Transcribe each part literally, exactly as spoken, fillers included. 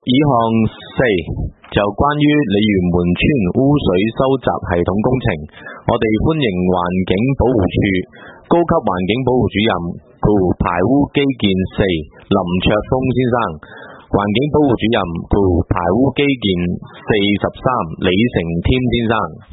議項四，就關於鯉魚門村污水收集系統工程，我哋歡迎環境保護署高級環境保護主任顧排污基建四林卓峰先生，環境保護主任顧排污基建四十三李成添先生，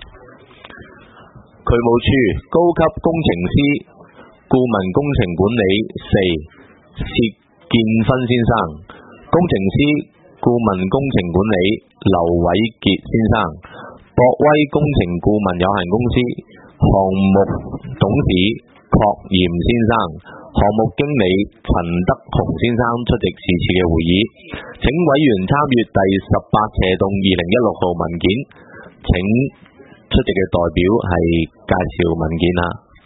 渠務處高級工程師顧問工程管理四薛建芬先生，工程師顧問工程管理劉偉傑先生，博威工程顧問有限公司項目董事郝炎先生，項目經理陳德雄先生出席是次嘅會議，請委員參閱第十八斜棟二零一六號文件，請出席嘅代表係介紹文件啦。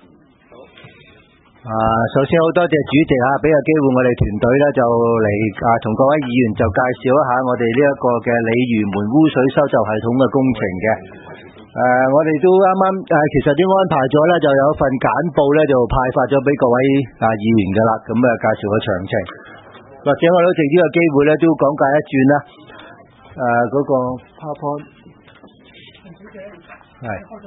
啊，首先好多謝主席啊，俾個機會我哋團隊咧就嚟啊，同各位議員就介紹一下我哋呢一個嘅鯉魚門污水收集系統嘅工程嘅。誒、啊，我哋都啱啱誒，其實都安排咗咧，就有一份簡報咧，就派發咗俾各位啊議員噶啦。咁啊，介紹個詳情，或者我都藉呢個機會咧，都講解一轉啦。誒、啊，嗰、那個 PowerPoint 係。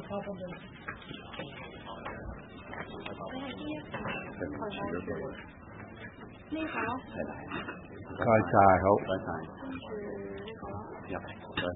呢個係啦， 唔該晒，好， 唔該晒，入嚟，唔該晒。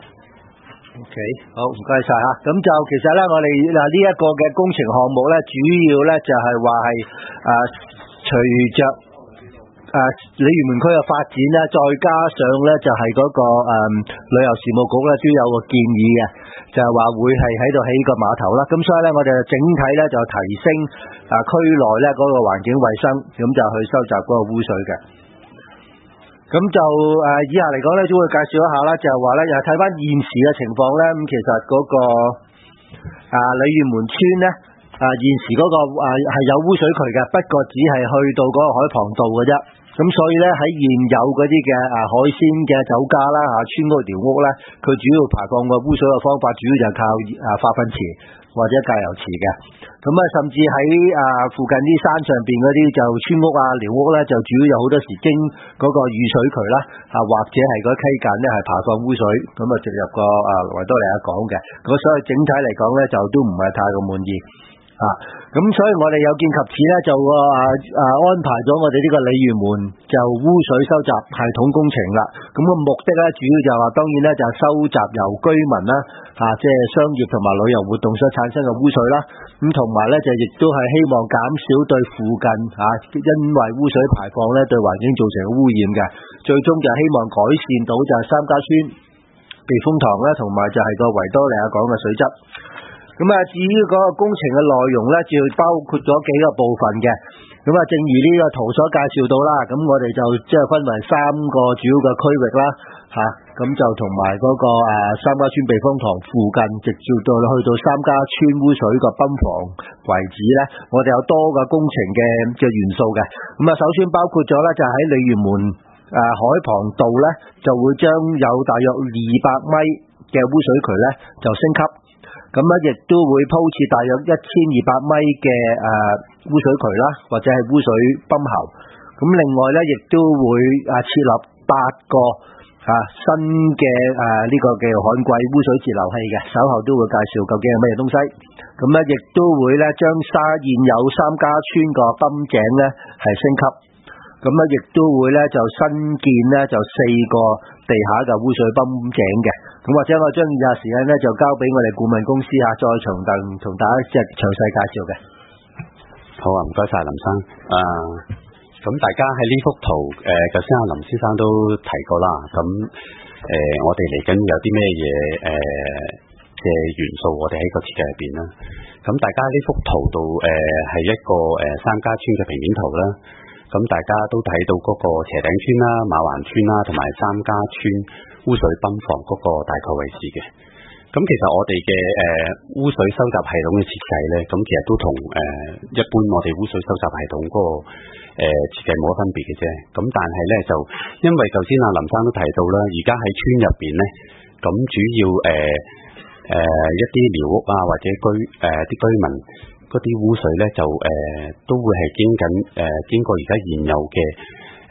OK， 好，唔該晒吓。咁就其實咧，我哋嗱呢一個嘅工程項目咧，主要咧就係話係誒，隨着誒鯉魚門區嘅發展咧，再加上咧就係嗰、那個誒、嗯、旅遊事務局咧都有個建議嘅，就係話會係喺度起個碼頭啦。咁所以咧，我哋整體咧就提升啊區內咧嗰個環境衛生，咁就去收集嗰個污水嘅。咁就誒、呃、以下嚟講咧，都會介紹一下啦，就係話咧，又睇翻現時嘅情況咧，咁其實嗰、那個啊鯉魚門村咧啊現時嗰、那個啊係有污水渠嘅，不過只係去到嗰個海傍道嘅啫。咁所以咧喺現有嗰啲嘅啊海鮮嘅酒家啦嚇村屋寮屋咧，佢主要排放個污水嘅方法，主要就係靠啊化糞池或者芥油池嘅。咁啊，甚至喺啊附近啲山上邊嗰啲就村屋啊寮屋咧，就主要有好多時經嗰個雨水渠啦，啊或者係嗰溪澗咧係排放污水，咁啊直入個啊維多利亞港嘅。咁所以整體嚟講咧，就都唔係太過滿意。啊，咁所以我哋有見及此咧，就啊啊安排咗我哋呢個鯉魚門就污水收集系統工程啦。咁個目的咧，主要就話當然咧就係收集由居民啦，啊即係商業同埋旅遊活動所產生嘅污水啦。咁同埋咧就亦都係希望減少對附近啊因為污水排放咧對環境造成嘅污染嘅。最終就希望改善到就係三家村避風塘啦，同埋就係個維多利亞港嘅水質。咁啊，至於嗰個工程嘅內容咧，就包括咗幾個部分嘅。咁啊，正如呢個圖所介紹到啦，咁我哋就即係分為三個主要嘅區域啦，嚇、啊，咁就同埋嗰個誒三家村避風塘附近，直接到去到三家村污水個泵房為止咧，我哋有多個工程嘅嘅元素嘅。咁啊，首先包括咗咧，就喺鯉魚門誒海傍道咧，就會將有大約二百米嘅污水渠咧就升級。咁咧，亦都會鋪設大約一千二百米嘅誒污水渠啦，或者係污水泵喉。咁另外咧，亦都會啊設立八個啊新嘅誒呢個叫旱季污水截流器嘅，稍後都會介紹究竟係咩東西。咁咧，亦都會咧將沙現有三家村個泵井咧係升級。咁咧，亦都會咧就新建咧就四個地下嘅污水泵井嘅。咁或者我將以下時間咧就交俾我哋顧問公司啊，再從同同大家即係詳細介紹嘅。 好啊，唔該晒林生。啊，咁大家喺呢幅圖誒，頭先阿林先生都提過啦。咁誒、呃，我哋嚟緊有啲咩嘢誒嘅元素，我哋喺個設計入邊啦。咁大家呢幅圖度誒係一個誒三家村嘅平面圖啦。咁大家都睇到嗰個斜頂村啦、馬環村啦，同埋三家村污水泵房嗰個大概位置嘅。咁其實我哋嘅誒污水收集系統嘅設計咧，咁其實都同誒、呃、一般我哋污水收集系統嗰、那個誒設計冇乜分別嘅啫。咁但係咧就因為頭先阿林生都提到啦，而家喺村入邊咧，咁主要誒誒、呃呃、一啲寮屋啊或者居誒啲、呃、居民。嗰啲污水咧就誒、呃、都會係經緊誒、呃、經過而家現有嘅誒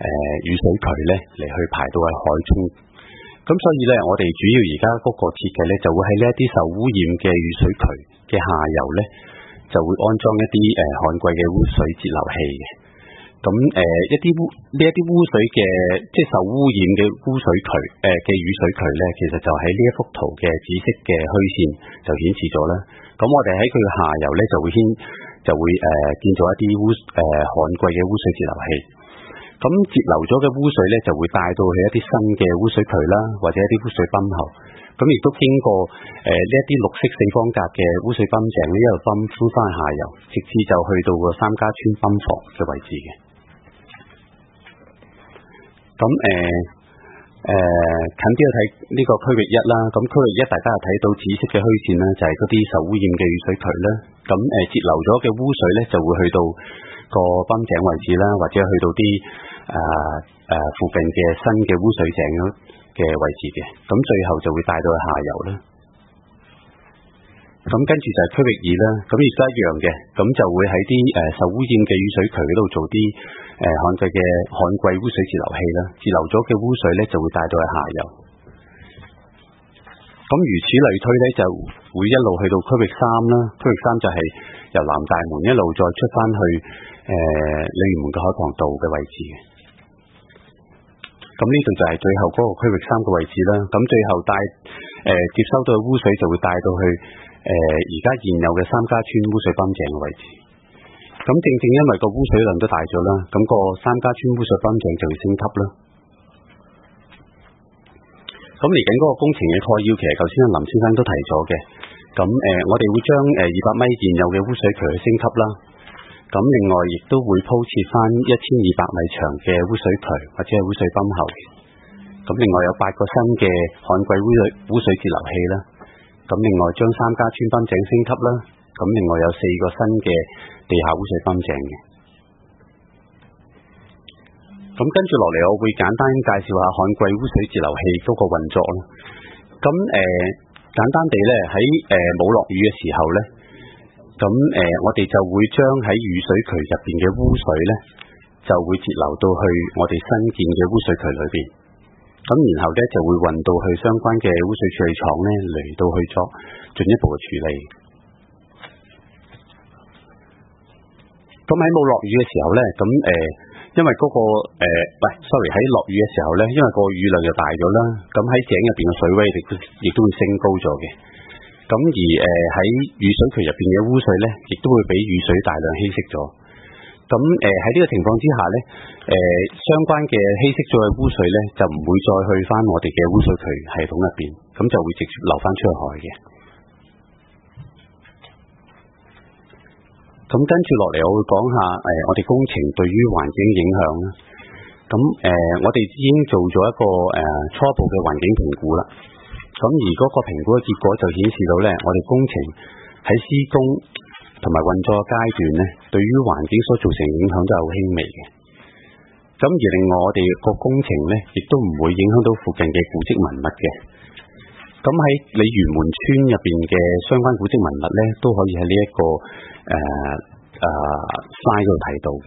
誒雨水渠咧嚟去排到喺海中。咁所以咧，我哋主要而家嗰個設計咧，就會喺呢一啲受污染嘅雨水渠嘅下游咧，就會安裝一啲誒旱季嘅污水節流器嘅。咁誒、呃、一啲污呢一啲污水嘅即係受污染嘅污水渠誒嘅、呃、雨水渠咧，其實就喺呢一幅圖嘅紫色嘅虛線就顯示咗啦。咁我哋喺佢下游咧就會牽就會誒、呃、建造一啲污誒旱季嘅污水節流器。咁節流咗嘅污水咧就會帶到去一啲新嘅污水渠啦，或者一啲污水泵喉。咁亦都經過誒呢一啲綠色四方格嘅污水泵井呢，一路泵輸翻下游，直至就去到個三家村泵房嘅位置嘅。咁誒誒近啲去睇呢個區域一啦，咁區域一大家又睇到紫色嘅虛線啦，就係嗰啲受污染嘅雨水渠啦。咁誒節流咗嘅污水咧，就會去到個泵井位置啦，或者去到啲誒誒附近嘅新嘅污水井嘅位置嘅。咁最後就會帶到去下游啦。咁跟住就係區域二啦，咁亦都一樣嘅，咁就會喺啲誒受污染嘅雨水渠嗰度做啲誒旱季嘅旱季污水節流器啦，節流咗嘅污水咧就會帶到去下游。咁如此類推咧，就會一路去到區域三啦，區域三就係由南大門一路再出翻去誒鯉魚門嘅海傍道嘅位置嘅。咁呢度就係最後嗰個區域三嘅位置啦。咁最後帶誒、呃、接收到嘅污水就會帶到去誒而家現有嘅三家村污水泵井嘅位置。咁正正因為個污水量都大咗啦，咁、個三家村污水泵井就會升級啦。咁嚟緊嗰個工程嘅概要，其實頭先林先生都提咗嘅。咁誒、呃，我哋會將誒二百米現有嘅污水渠去升級啦。咁另外亦都會鋪設翻一千二百米長嘅污水渠或者係污水泵喉。咁另外有八個新嘅旱季污水污水節流器啦。咁另外將三家村泵井升級啦。咁另外有四個新嘅地下污水泵井嘅。咁跟住落嚟，我會簡單介紹下旱季污水節流器嗰個運作啦。咁誒、呃，簡單地咧喺誒冇落雨嘅時候咧，咁誒、呃、我哋就會將喺雨水渠入邊嘅污水咧，就會節流到去我哋新建嘅污水渠裏邊。咁然後咧就會運到去相關嘅污水處理廠咧嚟到去作進一步嘅處理。咁喺冇落雨嘅時候咧，咁誒。呃因為嗰、那個誒，喂、呃、，sorry，喺落雨嘅時候咧，因為個雨量就大咗啦，咁喺井入邊嘅水位亦都亦都會升高咗嘅。咁而誒喺、呃、雨水渠入邊嘅污水咧，亦都會俾雨水大量稀釋咗。咁誒喺呢個情況之下咧，誒、呃、相關嘅稀釋咗嘅污水咧，就唔會再去翻我哋嘅污水渠系統入邊，咁就會直接流翻出去海嘅。咁跟住落嚟，我會講下誒、呃，我哋工程對於環境影響啦。咁誒、呃，我哋已經做咗一個誒、呃、初步嘅環境評估啦。咁而嗰個評估嘅結果就顯示到咧，我哋工程喺施工同埋運作嘅階段咧，對於環境所造成影響都係好輕微嘅。咁而另外，我哋個工程咧，亦都唔會影響到附近嘅古蹟文物嘅。咁喺鯉魚門村入邊嘅相關古蹟文物咧，都可以喺呢一個誒誒 slide 度睇到嘅。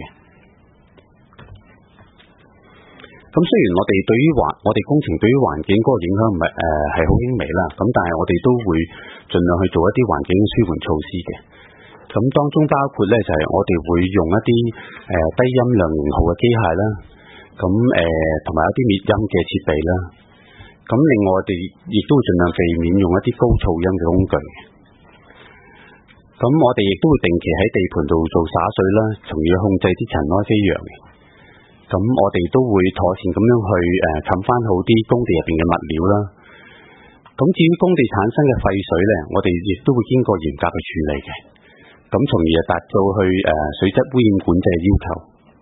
咁雖然我哋對於環我哋工程對於環境嗰個影響唔係誒係好輕微啦，咁但係我哋都會盡量去做一啲環境舒緩措施嘅。咁當中包括咧就係、是、我哋會用一啲誒、呃、低音量型號嘅機械啦，咁誒同埋一啲滅音嘅設備啦。咁另外我哋亦都會盡量避免用一啲高噪音嘅工具。咁我哋亦都會定期喺地盤度做灑水啦，從而控制啲塵埃飛揚嘅。咁我哋都會妥善咁樣去誒冚翻好啲工地入邊嘅物料啦。咁至於工地產生嘅廢水咧，我哋亦都會經過嚴格嘅處理嘅。咁從而達到去誒、呃、水質污染管制嘅要求。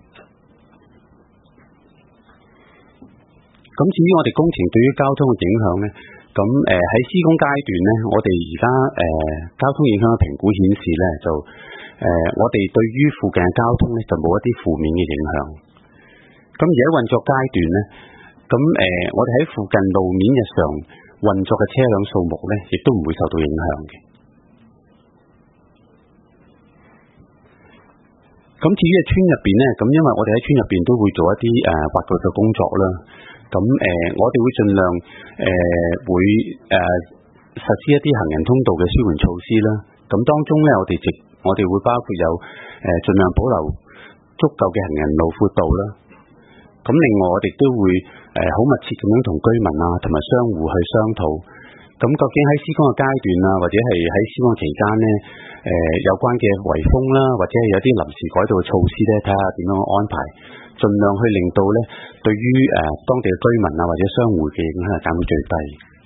咁至於我哋工程對於交通嘅影響咧，咁誒喺施工階段咧，我哋而家誒交通影響嘅評估顯示咧，就誒、呃、我哋對於附近嘅交通咧就冇一啲負面嘅影響。咁而喺運作階段咧，咁誒、呃、我哋喺附近路面日常運作嘅車輛數目咧，亦都唔會受到影響嘅。咁咁至於喺村入邊咧，咁因為我哋喺村入邊都會做一啲誒挖掘嘅工作啦。咁誒、呃，我哋會盡量誒、呃、會誒、呃、實施一啲行人通道嘅舒緩措施啦。咁當中咧，我哋直我哋會包括有誒、呃、盡量保留足夠嘅行人路闊度啦。咁另外我哋都會誒好、呃、密切咁樣同居民啊同埋商戶去商討。咁究竟喺施工嘅階段啊，或者係喺施工期間呢，誒、呃、有關嘅圍封啦，或者係有啲臨時改造嘅措施咧，睇下點樣安排，盡量去令到咧對於誒、呃、當地嘅居民啊或者商戶嘅影響係減到最低。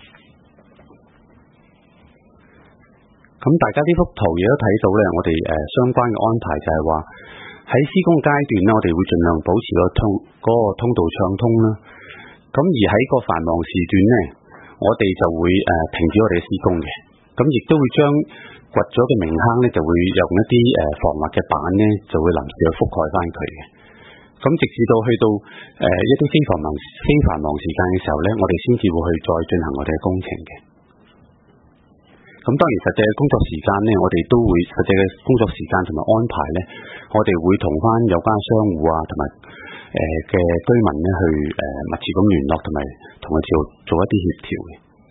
咁大家呢幅圖亦都睇到咧，我哋誒、呃、相關嘅安排就係話喺施工階段咧，我哋會盡量保持個通嗰、嗰個通道暢通啦。咁而喺個繁忙時段咧，我哋就會誒、呃、停止我哋嘅施工嘅，咁亦都會將掘咗嘅明坑咧，就會用一啲誒、呃、防滑嘅板咧，就會臨時去覆蓋翻佢嘅。咁直至到去到誒、呃、一啲非繁忙非繁忙時間嘅時候咧，我哋先至會去再進行我哋嘅工程嘅。咁當然實際嘅工作時間咧，我哋都會實際嘅工作時間同埋安排咧，我哋會同翻有關商戶啊同埋誒嘅居民咧去誒、呃、密切咁聯絡，同埋同佢做做一啲協調嘅。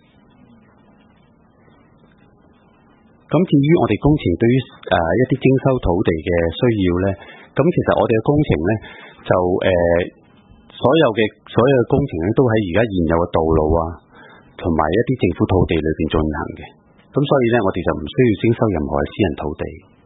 咁至於我哋工程對於誒、呃、一啲徵收土地嘅需要咧，咁其實我哋嘅工程咧就誒、呃、所有嘅所有嘅工程咧都喺而家現有嘅道路啊，同埋一啲政府土地裏邊進行嘅。咁所以咧，我哋就唔需要徵收任何嘅私人土地。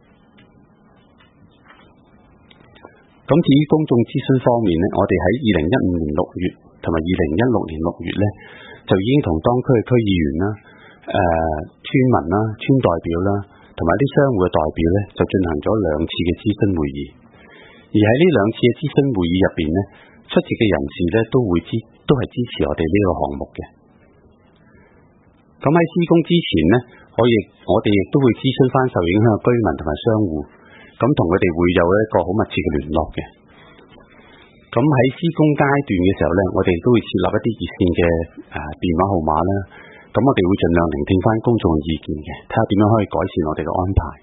咁至於公眾諮詢方面咧，我哋喺二零一五年六月同埋二零一六年六月咧，就已經同當區嘅區議員啦、誒、呃、村民啦、村代表啦，同埋啲商戶嘅代表咧，就進行咗兩次嘅諮詢會議。而喺呢兩次嘅諮詢會議入邊咧，出席嘅人士咧都會支都係支持我哋呢個項目嘅。咁喺施工之前咧，我亦我哋亦都會諮詢翻受影響嘅居民同埋商戶。咁同佢哋會有一個好密切嘅聯絡嘅。咁喺施工階段嘅時候咧，我哋都會設立一啲熱線嘅誒、呃、電話號碼啦。咁我哋會盡量聆聽翻公眾嘅意見嘅，睇下點樣可以改善我哋嘅安排。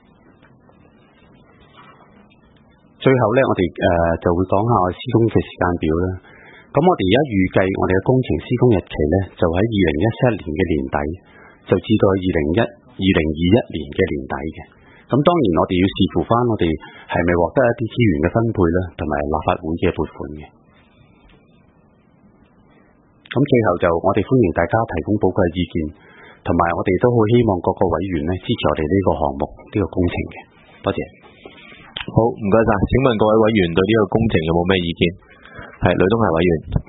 最後咧，我哋誒、呃、就會講下我哋施工嘅時間表啦。咁我哋而家預計我哋嘅工程施工日期咧，就喺二零一七年嘅年底，就至到二零一二零二一年嘅年底嘅。咁當然我哋要視乎翻我哋係咪獲得一啲資源嘅分配啦，同埋立法會嘅撥款嘅。咁最後就我哋歡迎大家提供寶貴意見，同埋我哋都好希望各個委員咧支持我哋呢個項目呢、呢個工程嘅。多謝。 好，唔該晒。請問各位委員對呢個工程有冇咩意見？係呂東霞委員。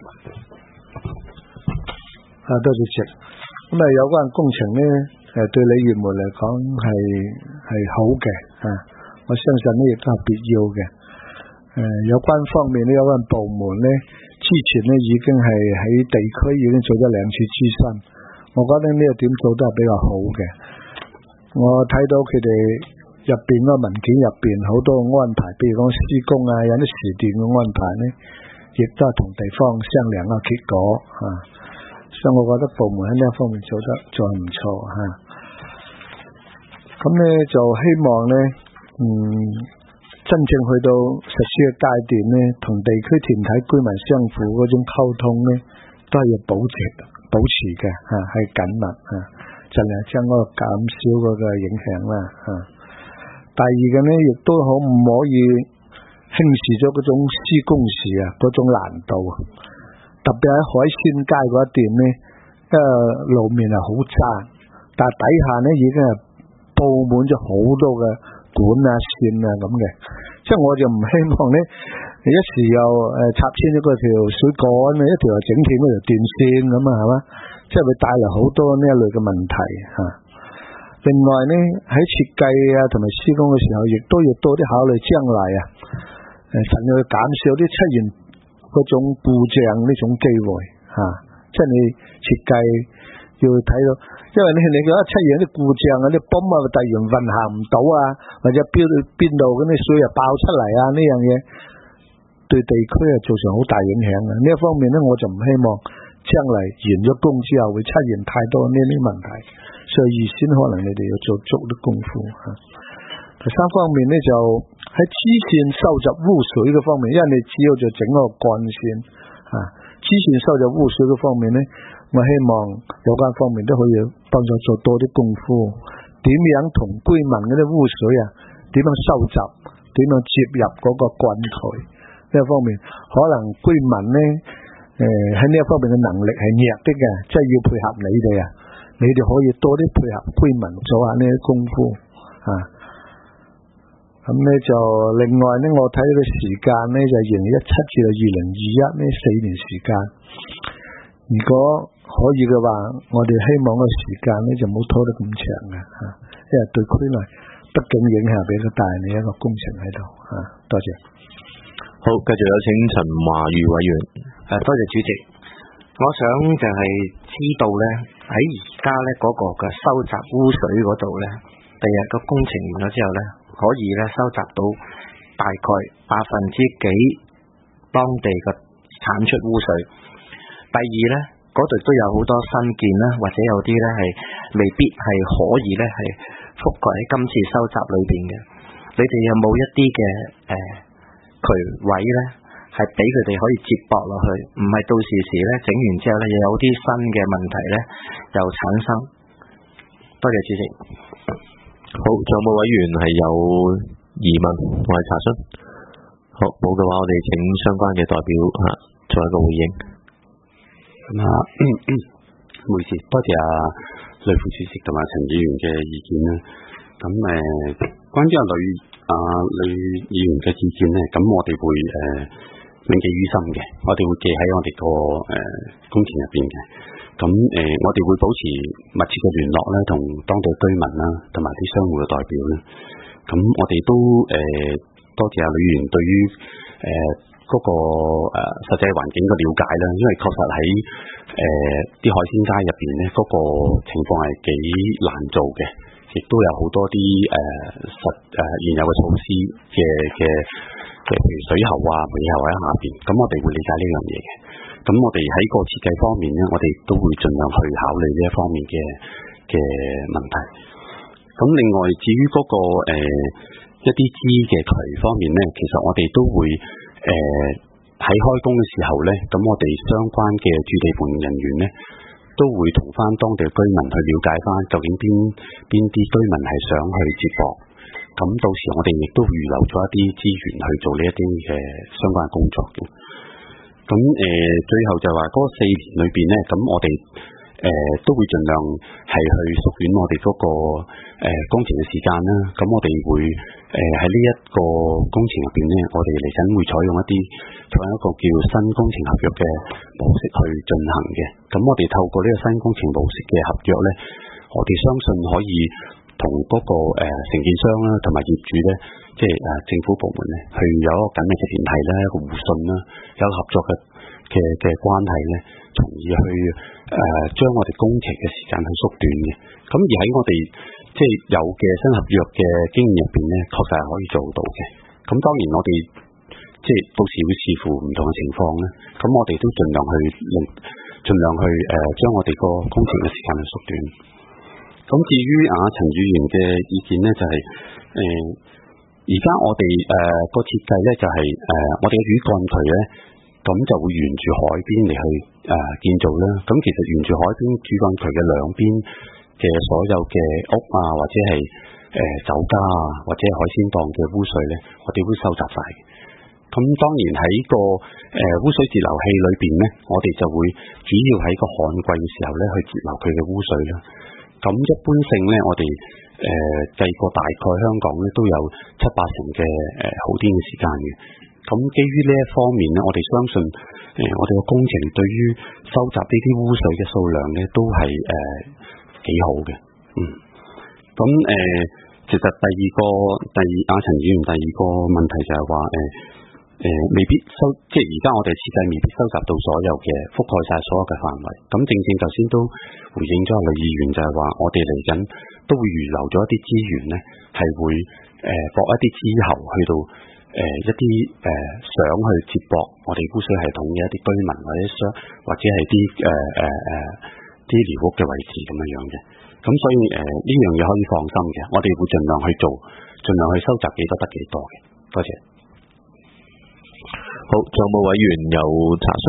啊，多謝謝。咁啊，有關工程咧，誒對鯉魚門嚟講係係好嘅啊，我相信呢亦都係必要嘅。誒、呃、有關方面呢，有關部門咧，之前咧已經係喺地區已經做咗兩次諮詢，我覺得呢個點做都係比較好嘅。我睇到佢哋入邊個文件入邊好多安排，譬如講施工啊，有啲時段嘅安排咧，亦都係同地方商量個結果啊。所以我覺得部門喺呢一方面做得仲係唔錯吓。咁咧就希望咧，嗯，真正去到實施嘅階段咧，同地區團體居民相互嗰種溝通咧，都係要保持保持嘅吓，係緊密吓，盡量將嗰個減少嗰個影響啦吓。第二嘅咧，亦都好唔可以輕視咗嗰種施工時啊，嗰種難度啊。特別喺海鮮街嗰一段咧，因為路面係好差，但係底下咧已經係佈滿咗好多嘅管啊線啊咁嘅，即係我就唔希望咧一時又誒插穿咗嗰條水管啊，一條又整斷嗰條電線咁啊，係嘛？即係會帶嚟好多呢一類嘅問題嚇。另外咧喺設計啊同埋施工嘅時候，亦都要多啲考慮將來啊，誒盡量去減少啲出現嗰種故障呢種機會嚇、啊，即係你設計要睇到，因為你你覺得出現啲故障啊，啲泵啊突然運行唔到啊，或者邊邊度嗰啲水又爆出嚟啊，呢樣嘢對地區啊造成好大影響啊。呢一方面咧，我就唔希望將嚟完咗工之後會出現太多呢啲問題，所以預先可能你哋要做足啲功夫嚇。咁第三方面咧就喺支線收集污水嘅方面，因為你只要就整個幹線啊，支線收集污水嘅方面咧，我希望有關方面都可以幫助做多啲功夫，點樣同居民嗰啲污水啊，點樣收集，點樣接入嗰個灌渠呢一方面，可能居民咧誒喺呢一方面嘅能力係弱啲嘅，即係要配合你哋啊，你哋可以多啲配合居民做下呢啲功夫啊。咁咧就另外咧，我睇個時間咧就二零一七至到二零二一呢四年時間，如果可以嘅話，我哋希望個時間咧就冇拖得咁長嘅嚇，因為對區內畢竟影響比較大嘅一個工程喺度嚇。多謝。 好，繼續有請陳華瑜委員。 誒，多謝主席。我想就係知道咧，喺而家咧嗰個嘅收集污水嗰度咧，第日個工程完咗之後咧，可以咧收集到大概百分之幾當地嘅產出污水。第二咧，嗰度都有好多新建啦，或者有啲咧係未必係可以咧係覆蓋喺今次收集裏邊嘅。你哋有冇一啲嘅誒渠位咧，係俾佢哋可以接駁落去，唔係到時時咧整完之後咧又有啲新嘅問題咧又產生。多謝主席。 好，仲有冇委員係有疑問或者查詢？好，冇嘅話，我哋請相關嘅代表吓做一個回應。 咁啊，唔好意思，多謝阿呂副主席同埋陳議員嘅意見啦。咁誒、呃，關於阿呂阿呂議員嘅意見咧，咁我哋會誒銘記於心嘅，我哋會記喺我哋個誒工程入邊嘅。咁誒、呃，我哋會保持密切嘅聯絡咧，同當地居民啦，同埋啲商戶嘅代表咧。咁我哋都誒、呃、多謝阿呂議員對於誒嗰個誒、呃、實際環境嘅了解啦，因為確實喺誒啲海鮮街入邊咧，嗰、那個情況係幾難做嘅，亦都有好多啲誒、呃、實誒、呃、現有嘅措施嘅嘅嘅，譬如水喉啊、尾喉喺下邊。咁我哋會理解呢樣嘢嘅。咁我哋喺個設計方面咧，我哋都會盡量去考慮呢一方面嘅嘅問題。咁另外至於嗰、那個誒、呃、一啲支嘅渠方面咧，其實我哋都會誒喺、呃、開工嘅時候咧，咁我哋相關嘅駐地盤人員咧，都會同翻當地居民去了解翻究竟邊邊啲居民係想去接駁。咁到時我哋亦都預留咗一啲資源去做呢一啲嘅相關工作嘅。咁誒、呃，最後就話嗰四年裏邊咧，咁我哋誒、呃、都會盡量係去縮短我哋嗰、那個誒、呃、工程嘅時間啦。咁我哋會誒喺呢一個工程入邊咧，我哋嚟緊會採用一啲採用一個叫新工程合約嘅模式去進行嘅。咁我哋透過呢個新工程模式嘅合約咧，我哋相信可以同嗰、那個誒、呃、承建商啦，同埋業主咧，即係誒、呃、政府部門咧，去有一個緊密嘅聯繫啦，一個互信啦，有一個合作嘅嘅嘅關係咧，從而去誒將、呃、我哋工程嘅時間去縮短嘅。咁而喺我哋即係有嘅新合約嘅經驗入邊咧，確實係可以做到嘅。咁當然我哋即係到時會視乎唔同嘅情況咧，咁我哋都盡量去令盡量去誒將、呃、我哋個工程嘅時間去縮短。咁至於啊陳議員嘅意見咧，就係誒而家我哋誒個設計咧，就係、是、誒、呃、我哋嘅主幹渠咧，咁就會沿住海邊嚟去誒、呃、建造啦。咁其實沿住海邊主幹渠嘅兩邊嘅所有嘅屋啊，或者係誒、呃、酒家啊，或者係海鮮檔嘅污水咧，我哋會收集晒。咁當然喺個誒、呃、污水截流器裏邊咧，我哋就會主要喺個旱季嘅時候咧去截流佢嘅污水啦。咁一般性咧，我哋誒計過大概香港咧都有七八成嘅誒、呃、好天嘅時間嘅。咁基於呢一方面咧，我哋相信誒、呃、我哋嘅工程對於收集呢啲污水嘅數量咧都係誒幾好嘅。嗯。咁誒、呃，其實第二個第二阿陳議員第二個問題就係話誒誒未必收，即係而家我哋設計未必收集到所有嘅覆蓋晒所有嘅範圍。咁正正頭先都回應咗呂議員，就係話我哋嚟緊都會預留咗一啲資源咧，係會誒駁、呃、一啲支喉去到誒、呃、一啲誒、呃、想去接駁我哋污水系統嘅一啲居民或者商或者係啲誒誒誒誒啲寮屋嘅位置咁樣樣嘅。咁所以誒呢樣嘢可以放心嘅，我哋會盡量去做，盡量去收集幾多得幾多嘅。多謝。 好，仲有冇委員有查詢？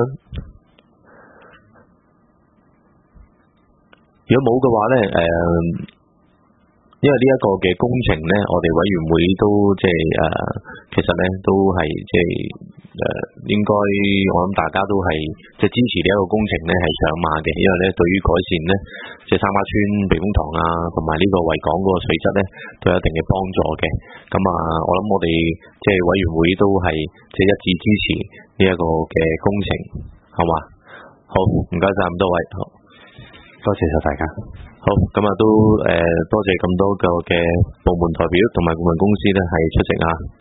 如果冇嘅話咧，誒、呃，因為呢一個嘅工程咧，我哋委員會都即係誒，其實咧都係即係誒，應該我諗大家都係即係支持呢一個工程咧係上馬嘅，因為咧對於改善咧即係三孖村避風塘啊，同埋呢個維港嗰個水質咧都有一定嘅幫助嘅。咁啊，我諗我哋即係委員會都係即係一致支持呢一個嘅工程，好嘛？好，唔該晒咁多位。好， 多謝晒大家。 好，咁啊都誒、呃、多謝咁多個嘅部門代表同埋顧問公司咧係出席啊。